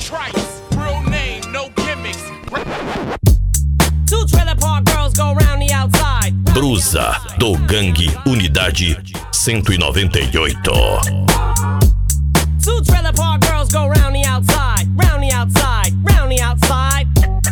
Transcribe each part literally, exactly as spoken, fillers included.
Trice, real name, no gimmicks. Two trailer park girls go round the outside. Brusa, do Gangue Unidade cento e noventa e oito. Two trailer park girls go round the outside, round the outside, round the outside.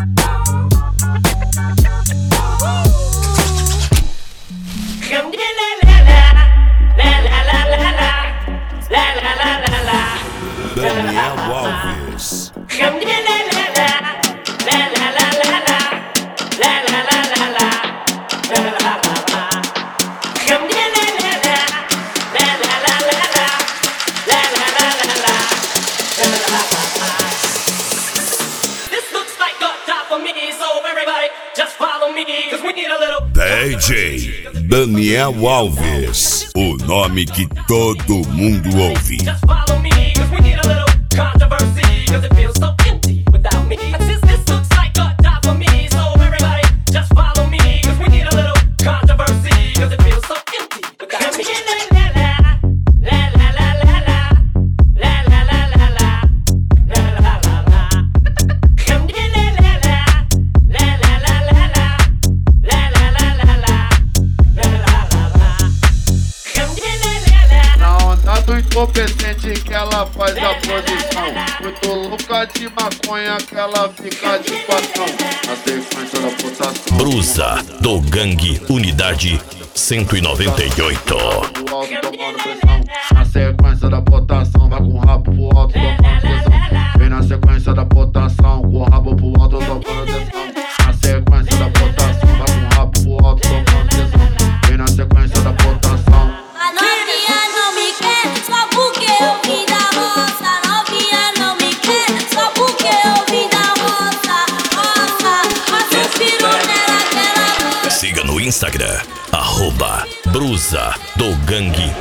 Come get la la la la la la la la la la la la. Daniel Alves. Come get la la la la la la la la la la la la la la la la. Come get la la la la la la la la la la la la la. This looks like a job for me, so everybody just follow me, 'cause we need a little D J Daniel Alves, o nome que todo mundo ouve. Just follow me, 'cause we need a little controversy, 'cause it feels so empty without me. This, this looks like a job for me, so everybody just follow me, 'cause we need a little controversy, 'cause it feels so empty without me. La la la la la la la la la la la la la la la. Come get la la la la la la la la la la la la la la la la. Come get la la la. Na onda do incompetente que ela faz a posição, muito louca de maconha que ela fica de patrão. Na sequência da votação, Brusa, do Gangue Unidade cento e noventa e oito. pro alto tomando pressão. Na sequência da votação, vai com o rabo pro alto tomando pressão. Vem na sequência da votação, com o rabo pro alto tomando pressão. Na sequência da votação, vai com o rabo pro alto tomando pressão. Vem na sequência da votação. A novinha não me quer, só porque eu vim da roça. A novinha não me quer, só porque eu vim da roça. Roça, roça, inspiro nela que ela gosta. Siga no Instagram, arroba Brusa, do Gangue.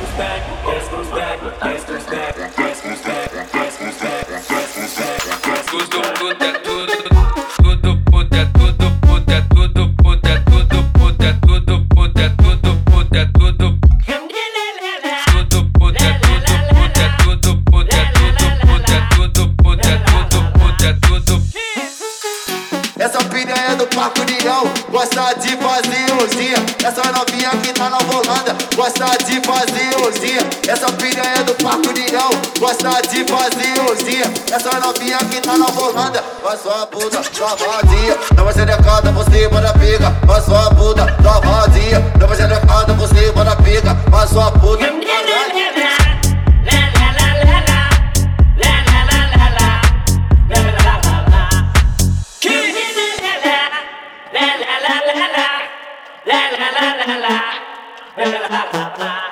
Tudo puta é tudo, tudo puta é tudo, puta é tudo, puta é tudo, puta é tudo, puta é tudo, puta é tudo. Tudo puta é tudo, puta é tudo, puta é tudo, puta é tudo, puta é tudo, puta é tudo. Essa piranha é do Parque União, gosta de fazer orgia. Essa novinha que tá na Holanda, gosta de fazer orgia. Essa piranha é do Parque União, gosta de fazer orgia. Essa novinha que tá na Holanda, faz sua puta, safadinha. Não vai ser decada, você bora pica. Faz sua puta, safadinha. Não vai ser decada, você bora pica. Faz sua puta. La la la la la la la la la la la la la la.